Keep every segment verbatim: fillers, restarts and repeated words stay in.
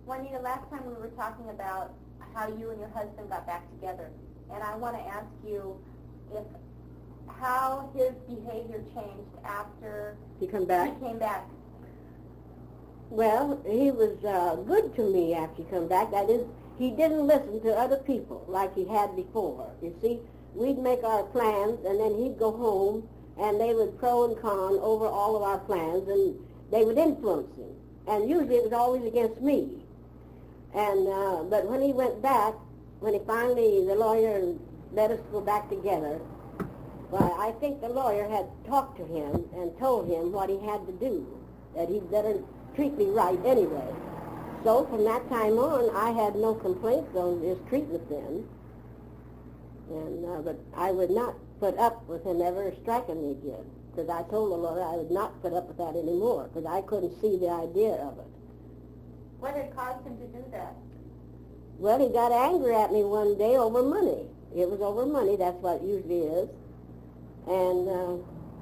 Juanita, last time we were talking about how you and your husband got back together, and I want to ask you if how his behavior changed after he come back. He came back. Well, he was uh, good to me after he come back. That is, he didn't listen to other people like he had before. You see, we'd make our plans, and then he'd go home, and they would pro and con over all of our plans, and they would influence him. And usually it was always against me. And uh, but when he went back, when he finally, the lawyer let us go back together, well, I think the lawyer had talked to him and told him what he had to do, that he'd better treat me right anyway. So from that time on, I had no complaints on his treatment then. And uh, but I would not put up with him ever striking me again, because I told the lawyer I would not put up with that anymore, because I couldn't see the idea of it. What had caused him to do that? Well, he got angry at me one day over money. It was over money, that's what it usually is. And uh,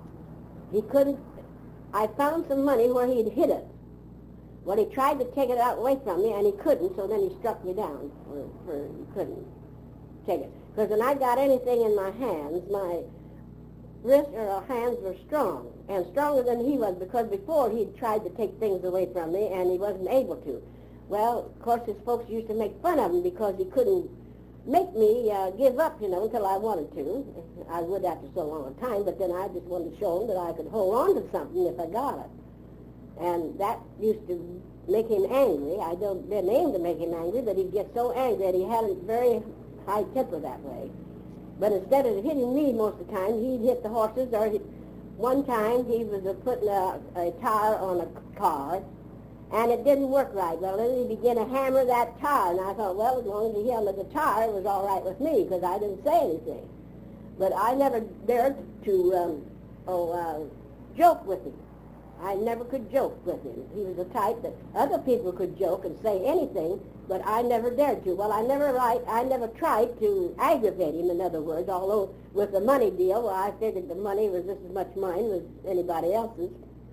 he couldn't, I found some money where he'd hid it. Well, he tried to take it out away from me, and he couldn't, so then he struck me down for, for he couldn't take it. Because when I got anything in my hands, my wrists or hands were strong, and stronger than he was, because before he'd tried to take things away from me, and he wasn't able to. Well, of course, his folks used to make fun of him because he couldn't make me uh, give up, you know, until I wanted to. I would after so long a time, but then I just wanted to show him that I could hold on to something if I got it. And that used to make him angry. I don't didn't aim to make him angry, but he'd get so angry that he had a very high temper that way. But instead of hitting me most of the time, he'd hit the horses, or he, one time he was uh, putting a, a tire on a car, and it didn't work right. Well, then he began to hammer that tire, and I thought, well, as long as he hammered the tire, it was all right with me, because I didn't say anything. But I never dared to um, oh, uh, joke with him. I never could joke with him. He was the type that other people could joke and say anything, but I never dared to. Well, I never like, I never tried to aggravate him, in other words, although with the money deal, well, I figured the money was just as much mine as anybody else's.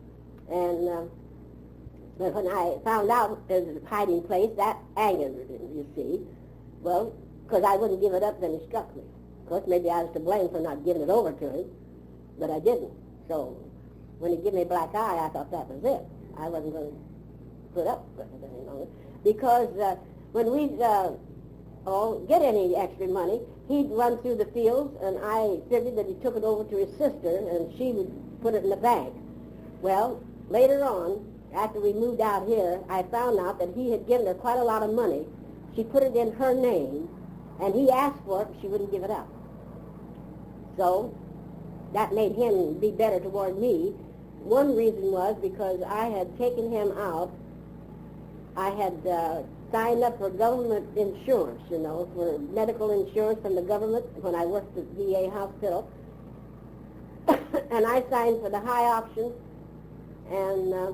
And uh, but when I found out there was a hiding place, that angered him, you see. Well, because I wouldn't give it up, then he struck me. Of course, maybe I was to blame for not giving it over to him, but I didn't. So when he gave me a black eye, I thought that was it. I wasn't going to put up with it any longer. Because uh, when we'd uh, oh, get any extra money, he'd run through the fields, and I figured that he took it over to his sister, and she would put it in the bank. Well, later on, after we moved out here, I found out that he had given her quite a lot of money. She put it in her name, and he asked for it, but she wouldn't give it up. So that made him be better toward me. One reason was because I had taken him out. I had uh, signed up for government insurance, you know, for medical insurance from the government when I worked at the V A hospital. And I signed for the high option and, uh,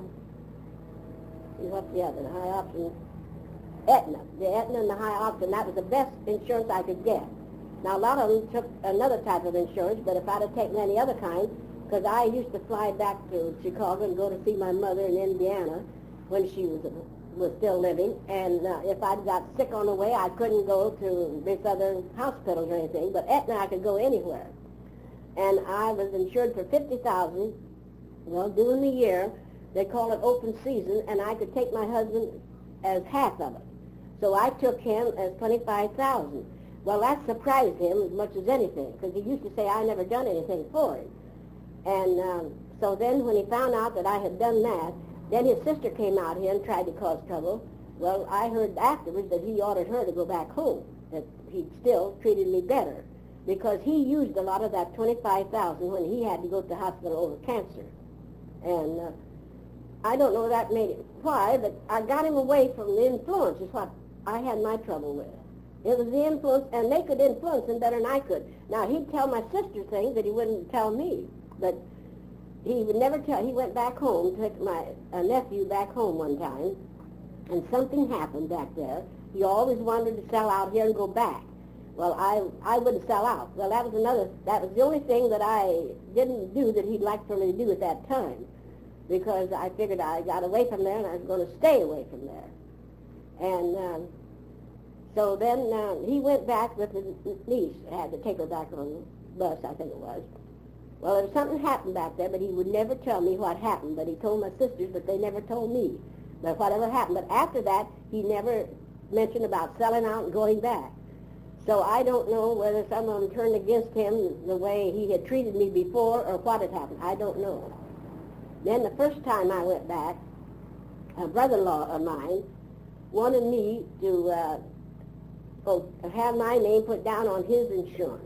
what's the other, the high option? Aetna. The Aetna and the high option, that was the best insurance I could get. Now, a lot of them took another type of insurance, but if I'd have taken any other kind, because I used to fly back to Chicago and go to see my mother in Indiana when she was was still living, and uh, if I'd got sick on the way, I couldn't go to this other hospital or anything, but Aetna I could go anywhere. And I was insured for fifty thousand dollars. Well, during the year, they call it open season, and I could take my husband as half of it. So I took him as twenty-five thousand dollars. Well, that surprised him as much as anything, because he used to say I never done anything for him. And um, so then when he found out that I had done that, then his sister came out here and tried to cause trouble. Well, I heard afterwards that he ordered her to go back home, that he'd still treated me better, because he used a lot of that twenty-five thousand dollars when he had to go to the hospital over cancer. And uh, I don't know that made it, why, but I got him away from the influence is what I had my trouble with. It was the influence, and they could influence him better than I could. Now, he'd tell my sister things that he wouldn't tell me, but he would never tell. He went back home, took my uh, nephew back home one time, and something happened back there. He always wanted to sell out here and go back. Well, I I wouldn't sell out. Well, that was another, that was the only thing that I didn't do that he'd like for me to do at that time, because I figured I got away from there and I was going to stay away from there. And um, so then uh, he went back with his niece. Had to take her back on the bus, I think it was. Well, there was something happened back there, but he would never tell me what happened. But he told my sisters, but they never told me. But whatever happened. But after that, he never mentioned about selling out and going back. So I don't know whether someone turned against him the way he had treated me before or what had happened. I don't know. Then the first time I went back, a brother-in-law of mine wanted me to uh, oh, have my name put down on his insurance.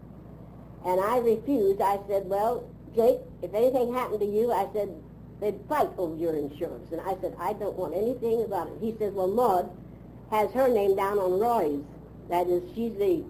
And I refused. I said, well, Jake, if anything happened to you, I said, they'd fight over your insurance. And I said, I don't want anything about it. He says, well, Maud has her name down on Roy's. That is, she's the,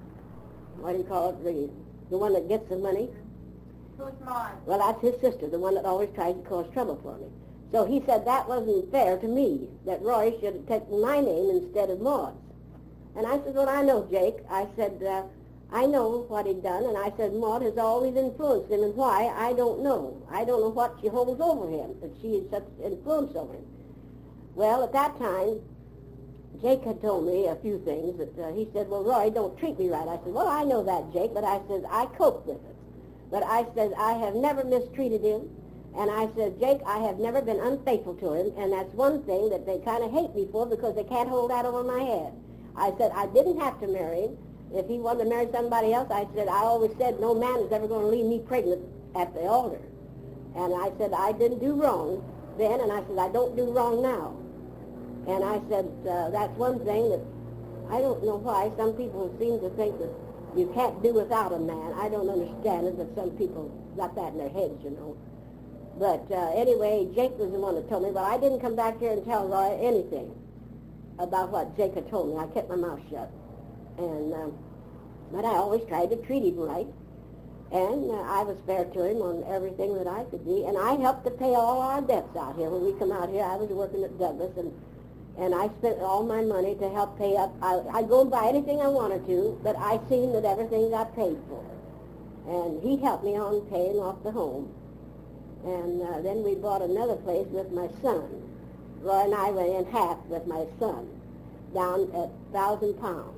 what do you call it, the, the one that gets the money. Who's Maud? Well, that's his sister, the one that always tries to cause trouble for me. So he said that wasn't fair to me, that Roy should have taken my name instead of Maud's. And I said, well, I know, Jake. I said, uh, I know what he'd done, and I said, Maud has always influenced him, and why, I don't know. I don't know what she holds over him, that she has such influence over him. Well, at that time, Jake had told me a few things. That uh, he said, well, Roy, don't treat me right. I said, well, I know that, Jake, but I said, I cope with it. But I said, I have never mistreated him, and I said, Jake, I have never been unfaithful to him, and that's one thing that they kind of hate me for because they can't hold that over my head. I said, I didn't have to marry him. If he wanted to marry somebody else, I said, I always said no man is ever going to leave me pregnant at the altar. And I said, I didn't do wrong then, and I said, I don't do wrong now. And I said, uh, that's one thing that I don't know why some people seem to think that you can't do without a man. I don't understand it, but some people got that in their heads, you know. But uh, anyway, Jake was the one that told me, but I didn't come back here and tell Roy anything about what Jake had told me. I kept my mouth shut. And, um, but I always tried to treat him right. And uh, I was fair to him on everything that I could be. And I helped to pay all our debts out here. When we come out here, I was working at Douglas, and and I spent all my money to help pay up. I, I'd go and buy anything I wanted to, but I seen that everything got paid for. And he helped me on paying off the home. And uh, then we bought another place with my son. Roy and I went in half with my son, down at Thousand Pounds.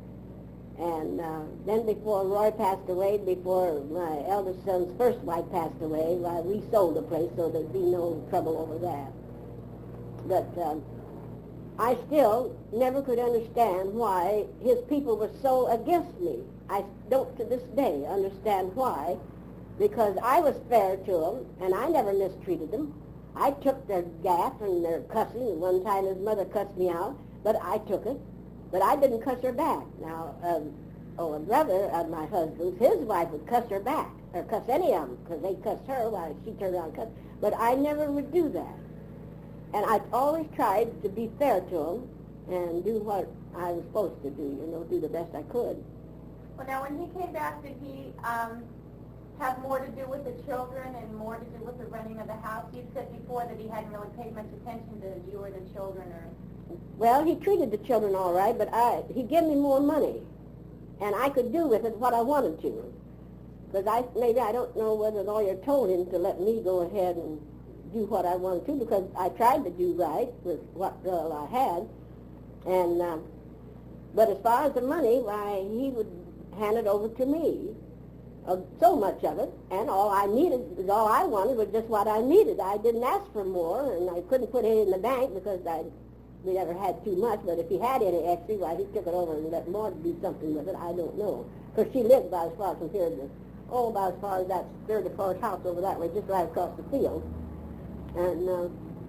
And uh, then before Roy passed away, before my eldest son's first wife passed away, well, we sold the place so there'd be no trouble over that. But um, I still never could understand why his people were so against me. I don't to this day understand why, because I was fair to them, and I never mistreated them. I took their gaff and their cussing. One time his mother cussed me out, but I took it. But I didn't cuss her back. Now, um, oh, a brother of my husband's, his wife would cuss her back, or cuss any of them, because they cussed her while she turned around and cussed. But I never would do that. And I always tried to be fair to them and do what I was supposed to do, you know, do the best I could. Well, now, when he came back, did he um, have more to do with the children and more to do with the running of the house? You said before that he hadn't really paid much attention to you or the children, or... Well, he treated the children all right, but I he gave me more money, and I could do with it what I wanted to. Because I maybe I don't know whether the lawyer told him to let me go ahead and do what I wanted to, because I tried to do right with what little I had. And uh, but as far as the money, why, he would hand it over to me, uh, so much of it, and all I needed, all I wanted was just what I needed. I didn't ask for more, and I couldn't put it in the bank because I. We never had too much, but if he had any extra, why, he took it over and let Maud do something with it. I don't know. Because she lived about as far from here to, oh, about as far as that third or fourth house over that way, just right across the field. And uh,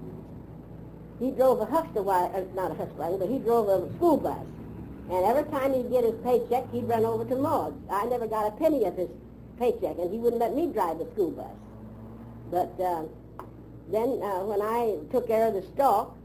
he drove a Huckster wagon, uh, not a Huckster wagon, but he drove a school bus. And every time he'd get his paycheck, he'd run over to Maud's. I never got a penny of his paycheck, and he wouldn't let me drive the school bus. But uh, then uh, when I took care of the stock,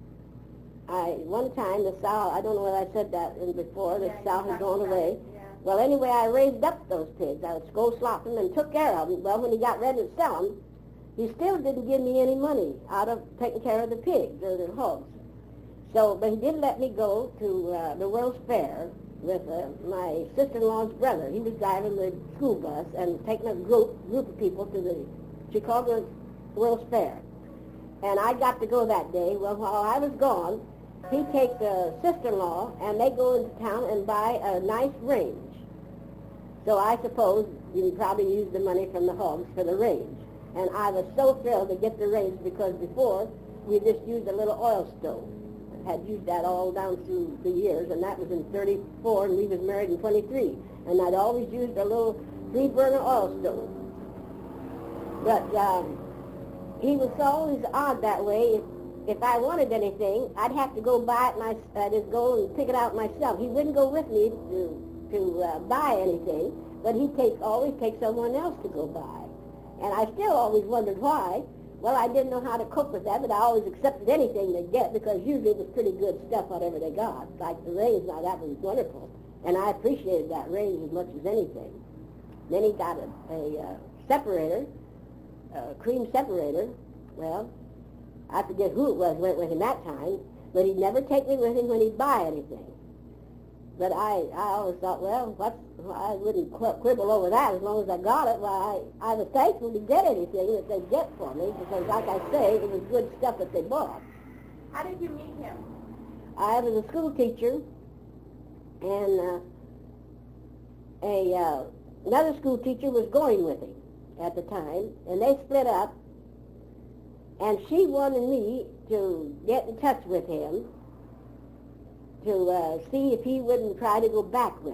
I, one time the sow, I don't know whether I said that in before, the yeah, sow had gone away. Yeah. Well, anyway, I raised up those pigs. I would go slop them and took care of them. Well, when he got ready to sell them, he still didn't give me any money out of taking care of the pigs or the hogs. So, but he did let me go to uh, the World's Fair with uh, my sister-in-law's brother. He was driving the school bus and taking a group, group of people to the Chicago World's Fair. And I got to go that day. Well, while I was gone, he takes a sister-in-law, and they go into town and buy a nice range. So I suppose you probably used the money from the hogs for the range. And I was so thrilled to get the range because before we just used a little oil stove. Had used that all down through the years, and that was in thirty-four, and we was married in twenty-three. And I'd always used a little three-burner oil stove. But um, he was always odd that way. If, if I wanted anything, I'd have to go buy it myself. I'd just go and pick it out myself. He wouldn't go with me to to uh, buy anything, but he'd take, always take someone else to go buy. And I still always wondered why. Well, I didn't know how to cope with that, but I always accepted anything they get because usually it was pretty good stuff, whatever they got. Like the range, now that was wonderful. And I appreciated that range as much as anything. Then he got a, a uh, separator, a cream separator. Well, I forget who it was went with him that time, but he'd never take me with him when he'd buy anything. But I, I always thought, well, what's, I wouldn't qu- quibble over that as long as I got it. Well, I, I was thankful to get anything that they'd get for me because, like I say, it was good stuff that they bought. How did you meet him? I was a school teacher, and uh, a uh, another school teacher was going with him at the time, and they split up, and she wanted me to get in touch with him to uh, see if he wouldn't try to go back with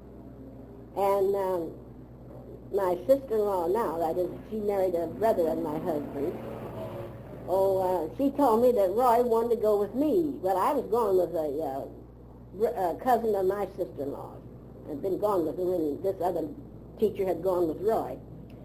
her. And um, my sister-in-law now, that is, she married a brother of my husband. Oh, uh, she told me that Roy wanted to go with me. Well, I was going with a, uh, br- a cousin of my sister-in-law. I'd been gone with him, and this other teacher had gone with Roy.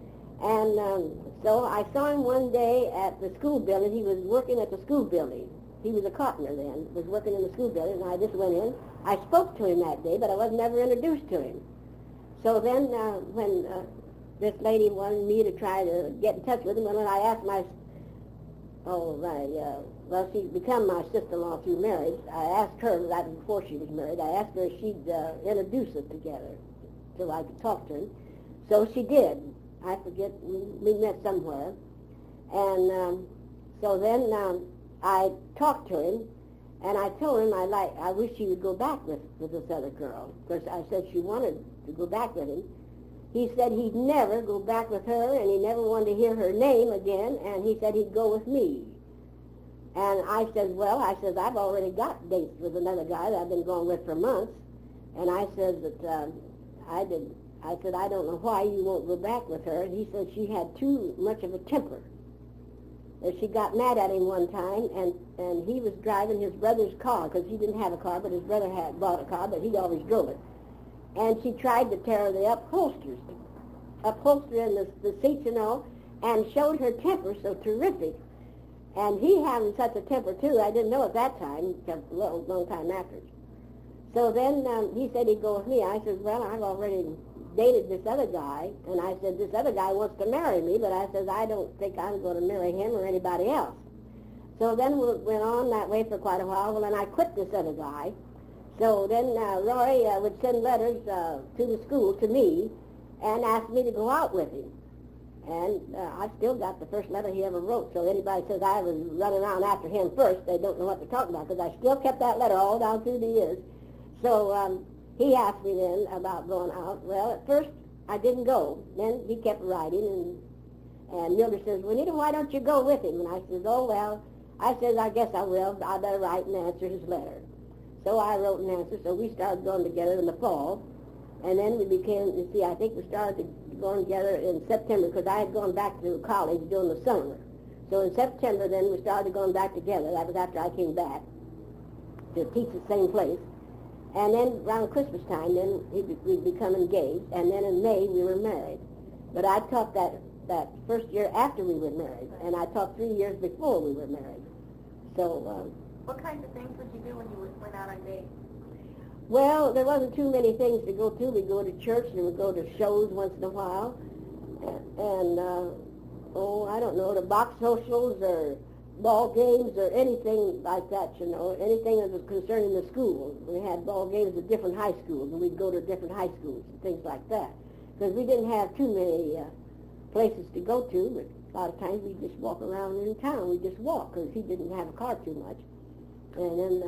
And um, so I saw him one day at the school building. He was working at the school building. He was a carpenter then, was working in the school building, and I just went in. I spoke to him that day, but I was never introduced to him. So then uh, when uh, this lady wanted me to try to get in touch with him, and when I asked my, oh, my, uh, well, she'd become my sister-in-law through marriage. I asked her, that was before she was married, I asked her if she'd uh, introduce us together so I could talk to him. So she did. I forget, we, we met somewhere. And um, so then um, I talked to him, and I told him I like I wish he would go back with, with this other girl, because I said she wanted to go back with him. He said he'd never go back with her, and he never wanted to hear her name again, and he said he'd go with me. And I said, well, I said, I've already got dates with another guy that I've been going with for months, and I said that um, I did. I said, I don't know why you won't go back with her. And he said she had too much of a temper. And she got mad at him one time, and, and he was driving his brother's car, because he didn't have a car, but his brother had bought a car, but he always drove it. And she tried to tear the upholsters, upholster in the, the seats, you know, and showed her temper so terrific. And he having such a temper, too, I didn't know at that time, a long, long time after. So then um, he said he'd go with me. I said, well, I've already dated this other guy, and I said, this other guy wants to marry me, but I said, I don't think I'm going to marry him or anybody else. So then we went on that way for quite a while. Well, then I quit this other guy. So then uh, Roy uh, would send letters uh, to the school to me and ask me to go out with him. And uh, I still got the first letter he ever wrote. So anybody says I was running around after him first, they don't know what to talk about, because I still kept that letter all down through the years. So um, he asked me then about going out. Well, at first I didn't go. Then he kept writing, and and Mildred says, Juanita, why don't you go with him? And I says, oh, well, I says, I guess I will. I better write and answer his letter. So I wrote an answer. So we started going together in the fall. And then we became, you see, I think we started going together in September, because I had gone back to college during the summer. So in September then we started going back together. That was after I came back to teach the same place. And then around Christmas time, then we'd become engaged, and then in May we were married. But I taught that, that first year after we were married, and I taught three years before we were married. So, um, what kinds of things would you do when you went out on dates? Well, there wasn't too many things to go to. We'd go to church, and we'd go to shows once in a while, and, and uh, oh, I don't know, to box socials or ball games or anything like that, you know, anything that was concerning the school. We had ball games at different high schools, and we'd go to different high schools and things like that, because we didn't have too many uh, places to go to, but a lot of times we'd just walk around in town. We'd just walk, because he didn't have a car too much. And then uh,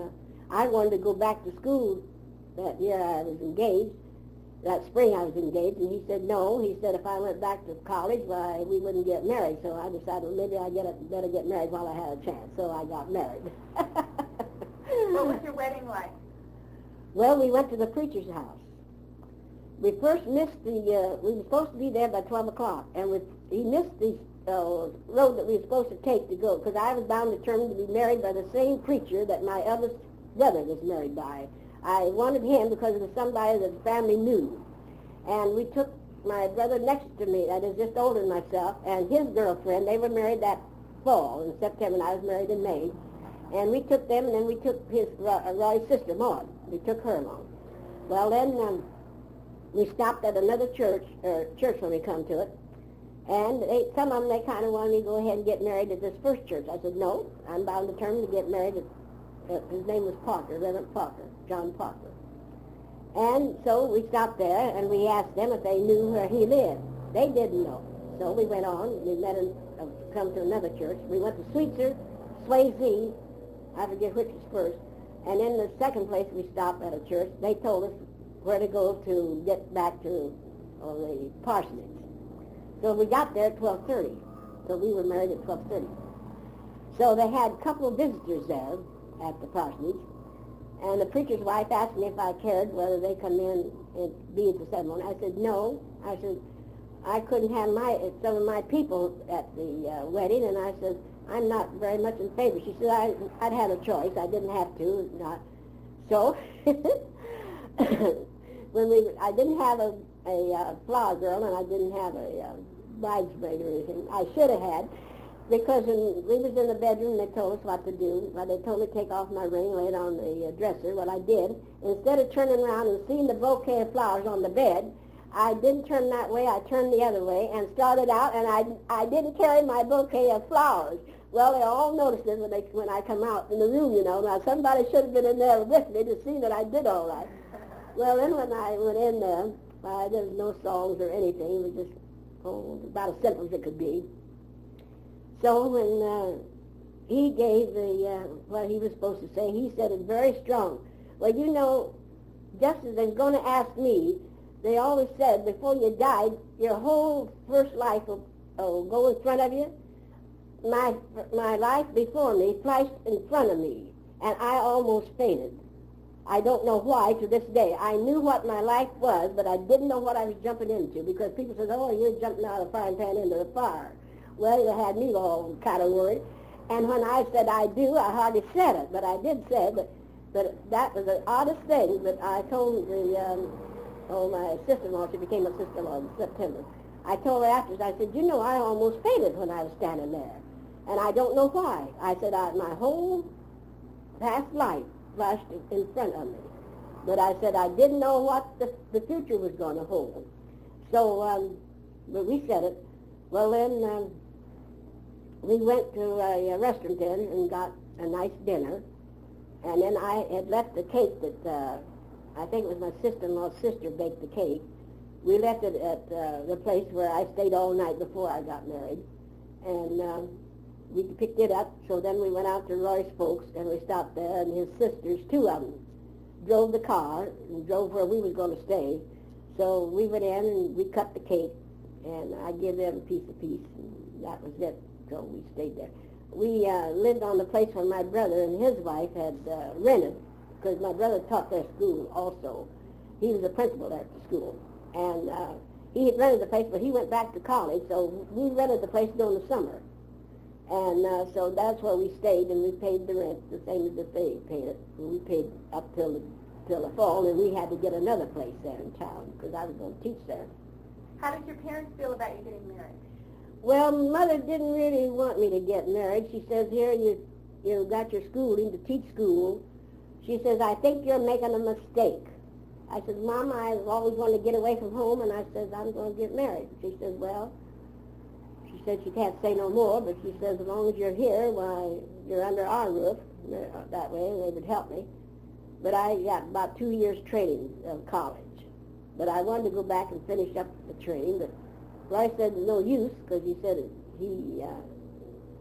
I wanted to go back to school that year I was engaged. That spring I was engaged, and he said no. He said if I went back to college, why, we wouldn't get married. So I decided well, maybe I get a, better get married while I had a chance. So I got married. What was your wedding like? Well, we went to the preacher's house. We first missed the, uh, we were supposed to be there by twelve o'clock, and we, he missed the uh, road that we were supposed to take to go, because I was bound determined to be married by the same preacher that my eldest brother was married by. I wanted him because it was somebody that the family knew. And we took my brother next to me, that is just older than myself, and his girlfriend. They were married that fall in September, and I was married in May. And we took them, and then we took his uh, Roy's sister, Maud. We took her along. Well, then um, we stopped at another church, or church when we come to it, and they, some of them, they kind of wanted me to go ahead and get married at this first church. I said, no, I'm bound determined to get married at, uh, his name was Parker, Reverend Parker, John Parker. And so we stopped there, and we asked them if they knew where he lived. They didn't know. So we went on, we met him, uh, come to another church. We went to Sweetser, Swayze, I forget which was first. And in the second place we stopped at a church, they told us where to go to get back to uh, the parsonage. So we got there at twelve thirty. So we were married at twelve thirty. So they had a couple of visitors there at the parsonage. And the preacher's wife asked me if I cared whether they come in and be at the ceremony. I said, no. I said, I couldn't have my some of my people at the uh, wedding, and I said, I'm not very much in favor. She said, I, I'd had a choice. I didn't have to. Not. So, when we, I didn't have a, a uh, flower girl, and I didn't have a uh, bridesmaid or anything. I should have had. Because in, we was in the bedroom, and they told us what to do. Well, they told me to take off my ring, lay it on the uh, dresser. Well, I did. Instead of turning around and seeing the bouquet of flowers on the bed, I didn't turn that way. I turned the other way and started out, and I, I didn't carry my bouquet of flowers. Well, they all noticed it when, they, when I come out in the room, you know. Now, somebody should have been in there with me to see that I did all right. Well, then when I went in there, uh, there was no songs or anything. It was just oh, about as simple as it could be. So when uh, he gave the uh, what he was supposed to say, he said it very strong. Well, you know, just as they're going to ask me, they always said before you died, your whole first life will, will go in front of you. My my life before me flashed in front of me, and I almost fainted. I don't know why to this day. I knew what my life was, but I didn't know what I was jumping into, because people said, oh, you're jumping out of the frying pan into the fire. Well, it had me all kind of worried. And when I said I do, I hardly said it, but I did say it. But, but that was the oddest thing. But I told the, um, oh, my sister-in-law, she became a sister-in-law in September. I told her afterwards, I said, you know, I almost fainted when I was standing there. And I don't know why. I said, I, my whole past life flashed in front of me. But I said I didn't know what the, the future was going to hold. So, um, but we said it. Well, then, um, we went to a, a restaurant then and got a nice dinner, and then I had left the cake that, uh, I think it was my sister-in-law's sister baked the cake. We left it at uh, the place where I stayed all night before I got married, and uh, we picked it up. So then we went out to Roy's folks, and we stopped there, and his sisters, two of them, drove the car and drove where we was going to stay. So we went in and we cut the cake, and I gave them a piece of piece, and that was it. So we stayed there. We uh, lived on the place where my brother and his wife had uh, rented, because my brother taught their school also. He was a principal there at the school. And uh, he had rented the place, but he went back to college, so we rented the place during the summer. And uh, so that's where we stayed, and we paid the rent the same as if they paid it. And we paid up till the, till the fall, and we had to get another place there in town, because I was going to teach there. How did your parents feel about you getting married? Well, Mother didn't really want me to get married. She says, here, you you got your schooling to teach school. She says, I think you're making a mistake. I said, Mama, I always wanted to get away from home, and I said, I'm going to get married. She says, well, she said she can't say no more, but she says, as long as you're here, why, you're under our roof, that way, and they would help me. But I got about two years training of college. But I wanted to go back and finish up the training, but Roy said no use, because he said he uh,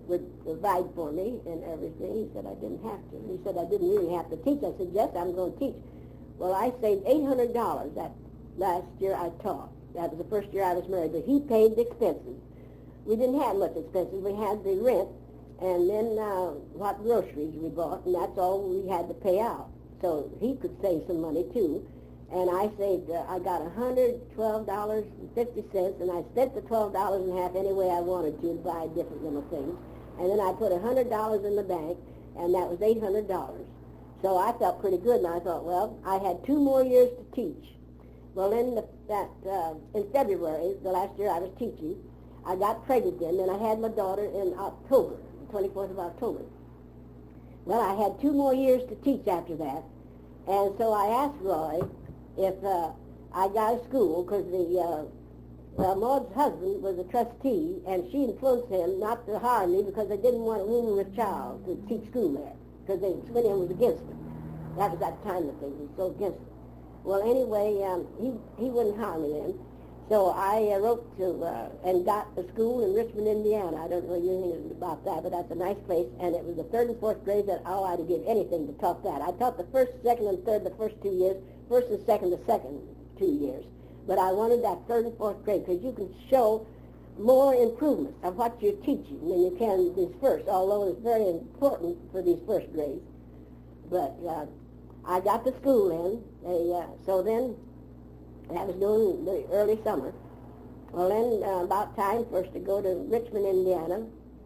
would provide for me and everything. He said I didn't have to. He said I didn't really have to teach. I said, yes, I'm going to teach. Well, I saved eight hundred dollars that last year I taught. That was the first year I was married, but he paid the expenses. We didn't have much expenses. We had the rent and then uh, what groceries we bought, and that's all we had to pay out. So he could save some money, too. And I saved, uh, I got one hundred twelve dollars and fifty cents, and I spent the twelve dollars and a half any way I wanted to to buy different little things. And then I put one hundred dollars in the bank, and that was eight hundred dollars. So I felt pretty good, and I thought, well, I had two more years to teach. Well, in the, that uh, in February, the last year I was teaching, I got pregnant then, and I had my daughter in October, the twenty-fourth of October. Well, I had two more years to teach after that, and so I asked Roy if uh, I got a school, because the uh, well, Maud's husband was a trustee, and she influenced him not to hire me because they didn't want a woman with child to teach school there, because they Swinian was against it. That was that time that they were so against it. Well, anyway, um, he he wouldn't hire me then, so I uh, wrote to uh, and got a school in Richmond, Indiana. I don't know anything about that, but that's a nice place, and it was the third and fourth grade that oh, I'd give anything to taught that. I taught the first, second, and third the first two years. First and second, the second two years. But I wanted that third and fourth grade because you can show more improvements of what you're teaching than you can these first, although it's very important for these first grades. But uh, I got the school in, they, uh, so then that was during the early summer. Well, then uh, about time for us to go to Richmond, Indiana.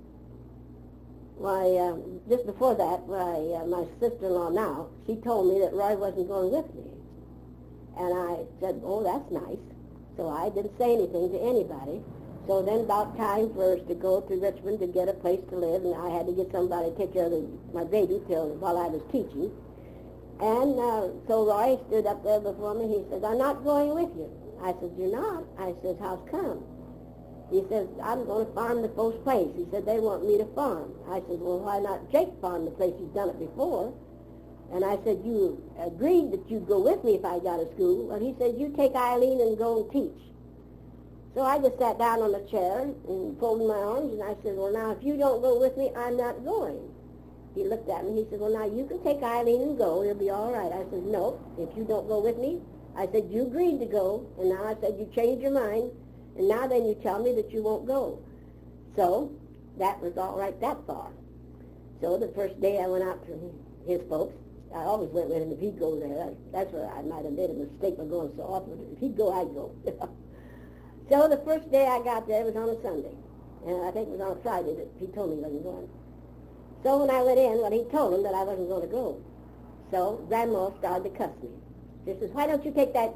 Why, uh, just before that, why, uh, my sister-in-law now, she told me that Roy wasn't going with me. And I said, oh, that's nice. So I didn't say anything to anybody. So then about time for us to go to Richmond to get a place to live, and I had to get somebody to take care of the, my baby till while I was teaching. And uh, so Roy stood up there before me. He says, I'm not going with you. I said, you're not? I says, how's come? He says, I'm going to farm the folks' place. He said, they want me to farm. I said, well, why not Jake farm the place? He's done it before. And I said, you agreed that you'd go with me if I got a school. Well, he said, you take Eileen and go and teach. So I just sat down on a chair and folded my arms, and I said, well, now, if you don't go with me, I'm not going. He looked at me. He said, well, now, you can take Eileen and go. It'll be all right. I said, no, if you don't go with me. I said, you agreed to go, and now I said, you changed your mind, and now then you tell me that you won't go. So that was all right that far. So the first day I went out to his folks, I always went with him if he'd go there. That's where I might have made a mistake by going so often. If he'd go, I'd go. So the first day I got there was on a Sunday. And I think it was on a Friday that he told me he wasn't going. So when I went in, well, he told him that I wasn't going to go. So Grandma started to cuss me. She says, why don't you take that,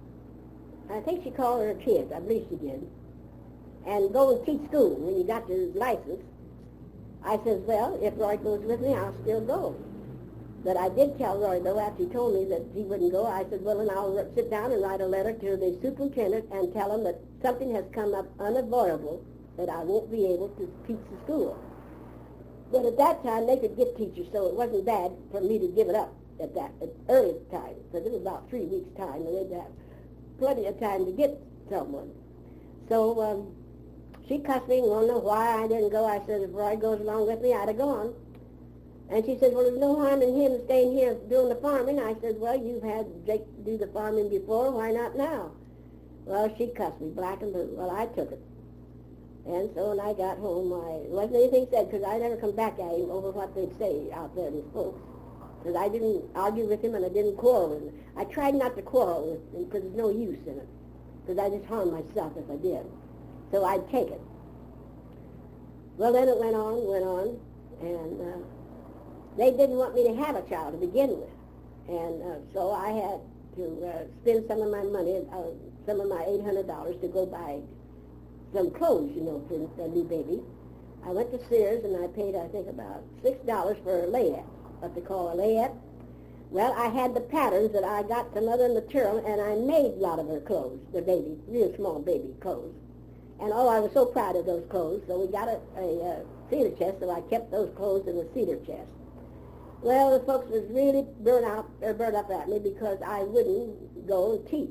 I think she called her kids, I believe she did, and go and teach school when you got your license. I says, well, if Roy goes with me, I'll still go. But I did tell Roy, though, after he told me that he wouldn't go, I said, well, then I'll sit down and write a letter to the superintendent and tell him that something has come up unavoidable, that I won't be able to teach the school. But at that time, they could get teachers, so it wasn't bad for me to give it up at that at early time, because it was about three weeks' time, and they'd have plenty of time to get someone. So um, she cussed me and wanted to know why I didn't go. I said, if Roy goes along with me, I'd have gone. And she said, well, there's no harm in him staying here doing the farming. I said, well, you've had Jake do the farming before. Why not now? Well, she cussed me black and blue. Well, I took it. And so when I got home, I wasn't anything said, because I never come back at him over what they'd say out there, these folks. Because I didn't argue with him and I didn't quarrel with him. I tried not to quarrel with him because there's no use in it. Because I just harmed myself if I did. So I'd take it. Well, then it went on, went on, and uh, they didn't want me to have a child to begin with. And uh, so I had to uh, spend some of my money, uh, some of my eight hundred dollars to go buy some clothes, you know, for the new baby. I went to Sears and I paid, I think, about six dollars for a layette, what they call a layette. Well, I had the patterns that I got some other material, and I made a lot of her clothes, the baby, real small baby clothes. And oh, I was so proud of those clothes, so we got a, a, a cedar chest, so I kept those clothes in the cedar chest. Well, the folks was really burnt out, or burnt up at me because I wouldn't go and teach.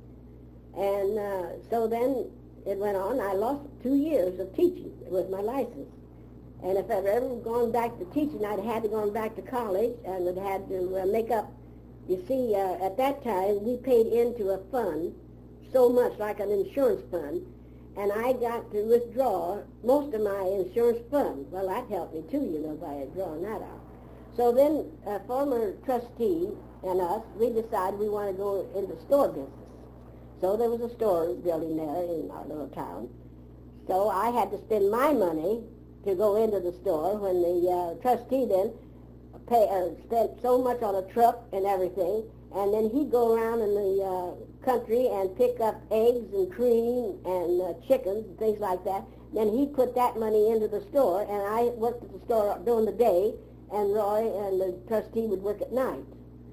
And uh, so then it went on. I lost two years of teaching with my license. And if I'd ever gone back to teaching, I'd had to go back to college, and I'd had to uh, make up. You see, uh, at that time, we paid into a fund so much, like an insurance fund, and I got to withdraw most of my insurance fund. Well, that helped me too, you know, by drawing that out. So then a former trustee and us, we decided we want to go into store business. So there was a store building there in our little town. So I had to spend my money to go into the store when the uh, trustee then pay, uh, spent so much on a truck and everything, and then he'd go around in the uh, country and pick up eggs and cream and uh, chickens and things like that. Then he'd put that money into the store, and I worked at the store during the day, and Roy and the trustee would work at night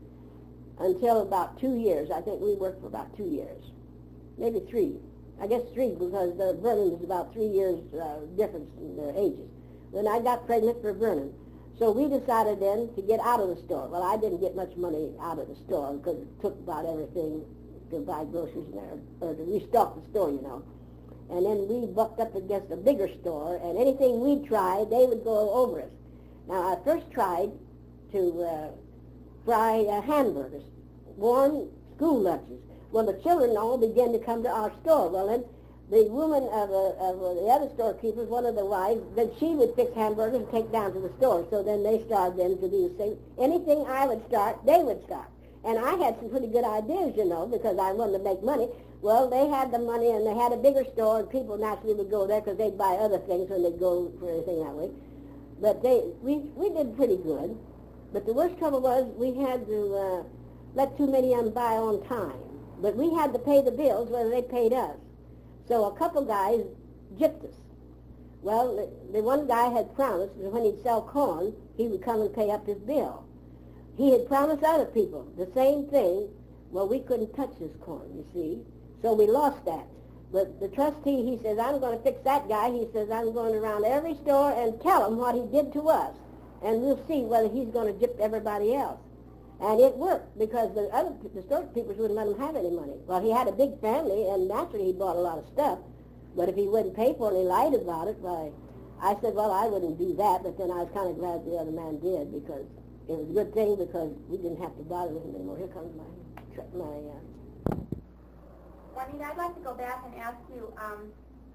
until about two years. I think we worked for about two years, maybe three. I guess three, because the Vernon is about three years uh, difference in their ages. Then I got pregnant for Vernon. So we decided then to get out of the store. Well, I didn't get much money out of the store because it took about everything to buy groceries in there, or to restock the store, you know. And then we bucked up against a bigger store, and anything we tried, they would go over us. Now, I first tried to uh, fry uh, hamburgers, warm school lunches. Well, the children all began to come to our store. Well, then the woman of, a, of a, the other storekeepers, one of the wives, then she would fix hamburgers and take down to the store. So then they started then to do the same. Anything I would start, they would start. And I had some pretty good ideas, you know, because I wanted to make money. Well, they had the money, and they had a bigger store, and people naturally would go there because they'd buy other things when they'd go for anything that way. But they, we, we did pretty good. But the worst trouble was we had to uh, let too many of them buy on time. But we had to pay the bills whether they paid us. So a couple guys gypped us. Well, the, the one guy had promised that when he'd sell corn, he would come and pay up his bill. He had promised other people the same thing. Well, we couldn't touch his corn, you see. So we lost that. But the trustee, he says, I'm going to fix that guy. He says, I'm going around every store and tell him what he did to us. And we'll see whether he's going to gyp everybody else. And it worked, because the other the storekeepers wouldn't let him have any money. Well, he had a big family, and naturally he bought a lot of stuff. But if he wouldn't pay for it, he lied about it. Why, I said, well, I wouldn't do that. But then I was kind of glad the other man did, because it was a good thing, because we didn't have to bother with him anymore. Here comes my my. Uh... Juanita, I'd like to go back and ask you. Um,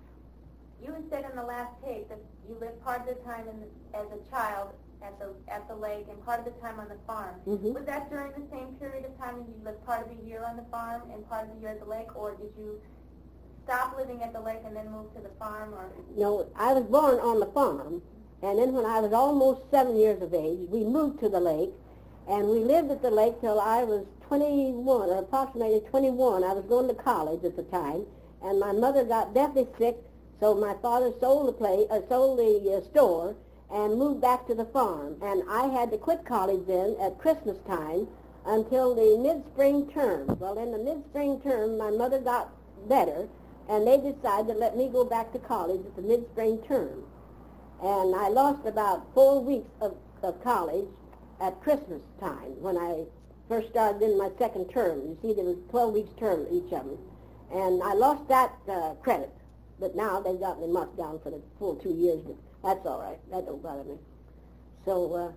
you had said in the last tape that you lived part of the time in the, as a child at the at the lake and part of the time on the farm. Mm-hmm. Was that during the same period of time that you lived part of the year on the farm and part of the year at the lake, or did you stop living at the lake and then move to the farm? Or no, I was born on the farm, and then when I was almost seven years of age, we moved to the lake, and we lived at the lake till I was twenty-one, or approximately twenty-one. I was going to college at the time, and my mother got deathly sick, so my father sold the place, uh, sold the uh, store, and moved back to the farm. And I had to quit college then at Christmas time until the mid-spring term. Well, in the mid-spring term, my mother got better, and they decided to let me go back to college at the mid-spring term. And I lost about four weeks of, of college at Christmas time when I first started in my second term. You see, there was twelve weeks term each of them. And I lost that uh, credit. But now they've got me marked down for the full two years. But that's all right. That don't bother me. So uh,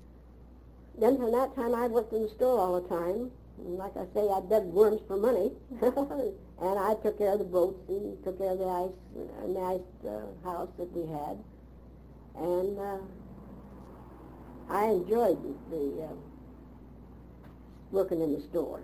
then from that time, I worked in the store all the time. And like I say, I dug worms for money. And I took care of the boats and took care of the ice, and the ice uh, house that we had. And uh, I enjoyed the, the uh, working in the store.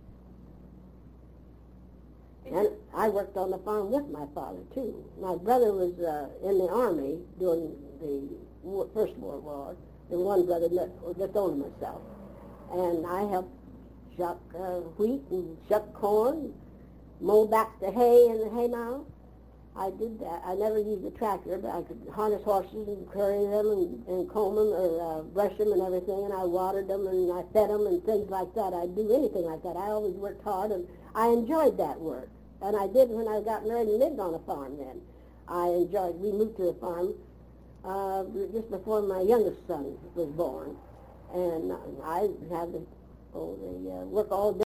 And I worked on the farm with my father, too. My brother was uh, in the Army during the war, First World War. The one brother just only myself. And I helped shuck uh, wheat and shuck corn, mow back the hay in the hay mow. I did that. I never used a tractor, but I could harness horses and carry them and, and comb them or uh, brush them and everything, and I watered them and I fed them and things like that. I'd do anything like that. I always worked hard, and I enjoyed that work. And I did when I got married and lived on a farm then. I enjoyed, we moved to a farm uh, just before my youngest son was born. And I had to oh, the, uh, work all day.